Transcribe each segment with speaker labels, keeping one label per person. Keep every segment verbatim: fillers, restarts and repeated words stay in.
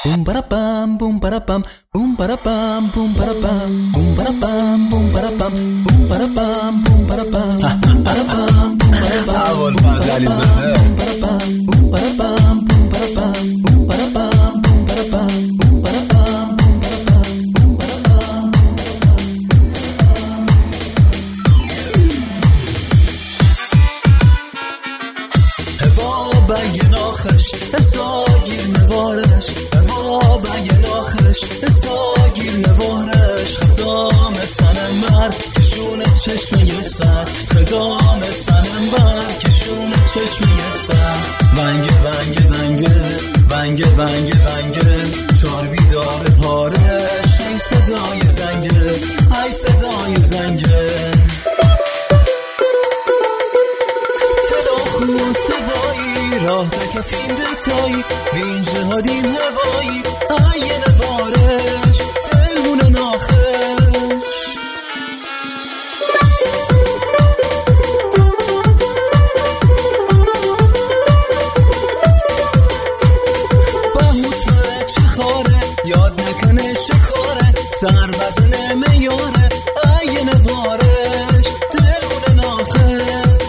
Speaker 1: Boom ba bam, boom ba bam, boom ba bam, boom ba bam, boom ba bam, boom ba bam, boom ba bam, boom ba bam, boom ba bam, boom ba bam.
Speaker 2: اول فازلی زهر.
Speaker 1: Boom ba bam, boom ba bam, boom ba bam, boom ba bam, boom ba bam, boom ba bam, boom ba bam, boom ba bam.
Speaker 2: هوا بنگ ناخش ساگیر نوارش، هوا بنگ ناخش ساگیر نوارش، خدام سنم بر کشون چشمه سر، خدام سنم بر کشون چشمه سر. ونگ ونگ ونگ ونگ ونگ ونگ چار بیدار پارش، ای صدای زنگه ای صدای زنگه، تلاخون سبایی راه تکفیم دلتایی، بین جهادیم هوایی ای نوارش دلمون ناخش. بهوت مره چه خاره یاد نکنه شکاره، سر بزنه میاره ای نوارش دلمون ناخش.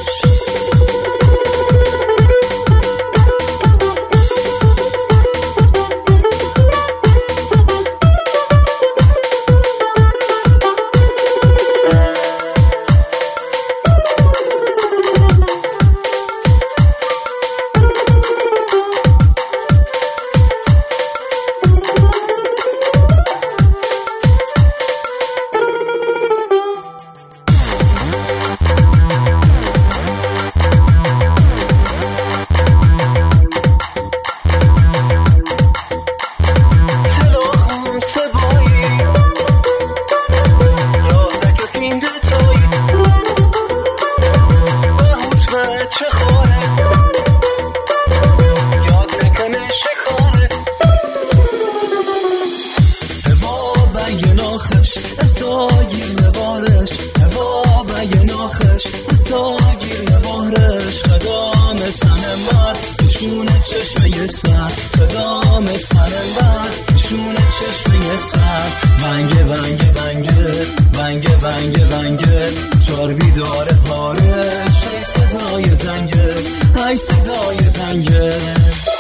Speaker 2: ساگیر نوارش، هوا بگ ناخش ساگیر نوارش، خدام سنم بر کشون چشمه سر، خدام سنم بر کشون چشمه سر. ونگ ونگ ونگ ونگ ونگ ونگ چار بیدار پارش، ای صدای زنگه ای صدای زنگه.